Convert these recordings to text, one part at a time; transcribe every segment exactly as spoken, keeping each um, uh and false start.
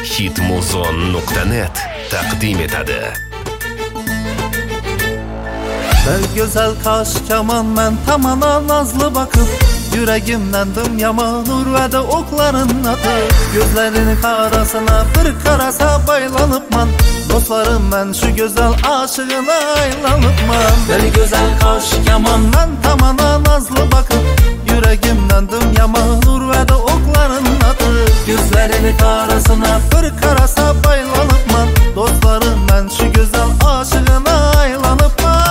hitmuzon nuqta net taqdim etadi. Bir güzel kaş kaman ben tamana nazlı bakıp yüreğimdendim yaman urvede okların atıp gözlerinin karasına bir karasa baylanıp man dostlarım ben şu güzel aşığına aylanıp man. Bir güzel kaş kaman ben tamana nazlı bakıp yüreğimdendim yaman urvede okların atıp gözlerinin karasına bir karasa baylanıp man dostlarım ben şu güzel aşığına aylanıp man.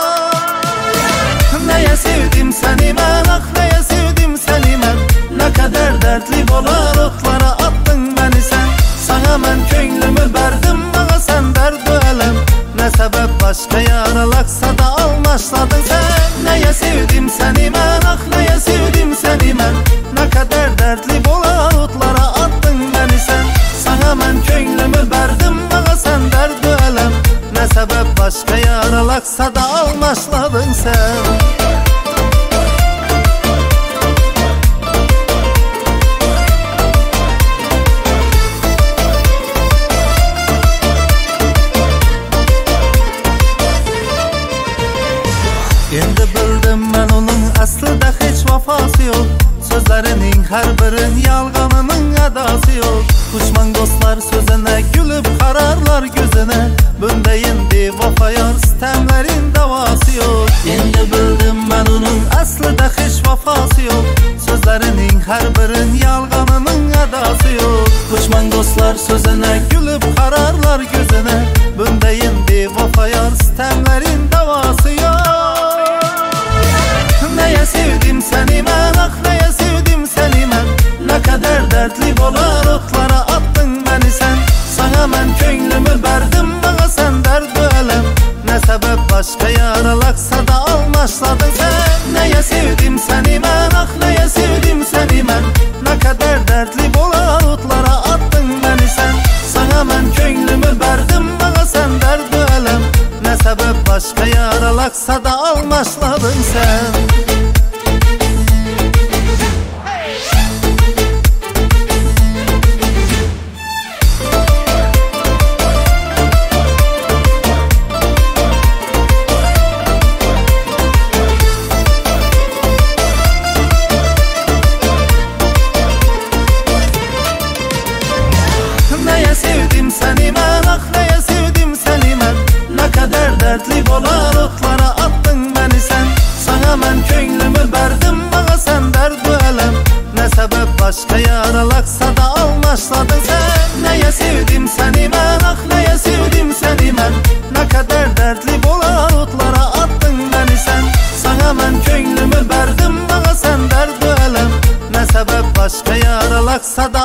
Neye sevdim seni ben, ah neye sevdim seni ben. Ne kadar dertli bolar otlara attın beni sen. Sana ben könlümü verdim bana sen derdi elem. Ne sebep başka yaralaksa da almaşladın sen. Neye sevdim seni ben, ah neye sevdim seni ben. Ne kadar dertli bolar otlara attın beni sen. Sana ben könlümü verdim bana sen derdi elem. Ne sebep başka yaralaksa da almaşladın sen. Endi bildim ben onun aslida hiç vafası yok. Sözlerinin her birin yalganının adası yok. Düşman dostlar sözüne gülüp kararlar gözüne. Bundayin bevafa yar sistemlerin davası yok. Endi bildim ben onun aslida hiç vafası yok. Sözlerinin her birin yalganının adası yok. Düşman dostlar sözüne gülüp kararlar gözüne. Bundayin bevafa yar sistemlerin davası yok. Neye sevdim seni ben, ah neye sevdim seni ben. Ne kadar dertli bolar otlara attın beni sen. Sana ben könlümü verdim bana sen derdi elem. Ne sebep başka yaralaksa da almaşladın sen. Neye sevdim seni ben, ah neye sevdim seni ben. Ne kadar dertli bolar otlara attın beni sen. Sana ben könlümü verdim bana sen derdi elem. Ne sebep başka yaralaksa da almaşladın sen. Neye sevdim seni ben, ah neye sevdim seni ben. Ne kadar dertli bolar otlara attın beni sen. Sana ben könlümü verdim bana sen derdi elem. Ne sebep başka yaralaksa da almaşladın sen. Neye sevdim seni ben, ah neye sevdim seni ben. Ne kadar dertli bolar otlara attın beni sen. Sana ben könlümü verdim bana sen derdi elem. Ne sebep başka yaralaksa da